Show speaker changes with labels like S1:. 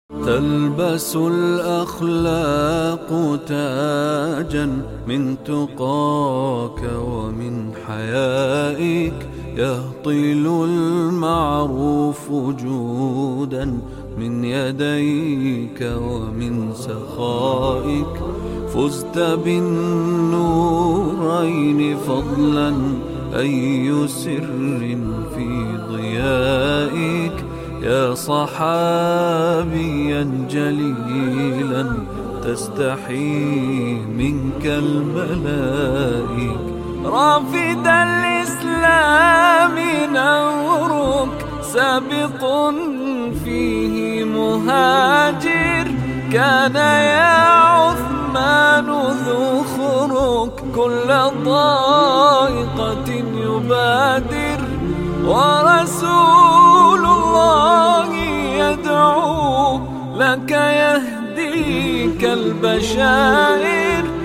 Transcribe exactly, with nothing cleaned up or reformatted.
S1: تلبس الأخلاق تاجا من تقاك ومن حيائك، يهطل المعروف جودا من يديك ومن سخائك. فزت بالنورين فضلا أي سر في ضيائك، يا صحابيا جليلا تستحي منك الملائك. رافد الإسلام نورك سابق فيه مهاجر، كان يا عثمان ذو خروق كل ضائقة يبادر، ورسول الله يدعو لك يهديك البشائر.